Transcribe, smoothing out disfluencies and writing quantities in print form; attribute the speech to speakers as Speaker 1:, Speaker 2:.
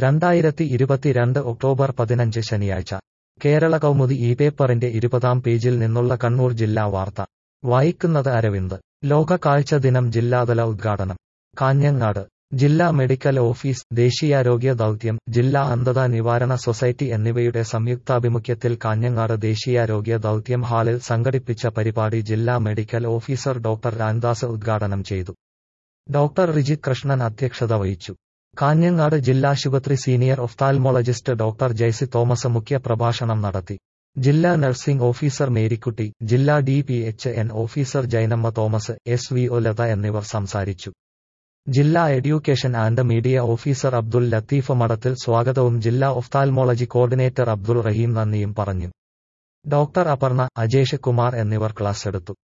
Speaker 1: 2022 October 15 ശനിയാഴ്ച കേരള കൗമുദി ഈ പേപ്പറിന്റെ 20-ാം പേജിൽ നിന്നുള്ള കണ്ണൂർ ജില്ലാ വാർത്ത വായിക്കുന്നത് അരവിന്ദ്. ലോക കാഴ്ച ദിനം ജില്ലാതല ഉദ്ഘാടനം കാഞ്ഞങ്ങാട്. ജില്ലാ മെഡിക്കൽ ഓഫീസ്, ദേശീയാരോഗ്യ ദൗത്യം, ജില്ലാ അന്ധതാ നിവാരണ സൊസൈറ്റി എന്നിവയുടെ സംയുക്താഭിമുഖ്യത്തിൽ കാഞ്ഞങ്ങാട് ദേശീയാരോഗ്യ ദൗത്യം ഹാളിൽ സംഘടിപ്പിച്ച പരിപാടി ജില്ലാ മെഡിക്കൽ ഓഫീസർ ഡോക്ടർ രാംദാസ് ഉദ്ഘാടനം ചെയ്തു. ഡോക്ടർ റിജിത് കൃഷ്ണൻ അധ്യക്ഷത വഹിച്ചു. കാഞ്ഞങ്ങാട് ജില്ലാശുപത്രി senior ophthalmologist doctor Jaicy Thomas മുഖ്യ പ്രഭാഷണം നടത്തി. ജില്ലാ നഴ്സിംഗ് ഓഫീസർ മേരിക്കുട്ടി, ജില്ലാ DPHN officer Jainamma Thomas, SVO Latha എന്നിവർ സംസാരിച്ചു. ജില്ലാ education and media officer Abdul Latheef Madathil സ്വാഗതവും ജില്ലാ ഒഫ്താൽമോളജി കോർഡിനേറ്റർ അബ്ദുൾ റഹീം നന്ദിയും പറഞ്ഞു. ഡോക്ടർ അപർണ, അജേഷ് കുമാർ എന്നിവർ ക്ലാസ് എടുത്തു.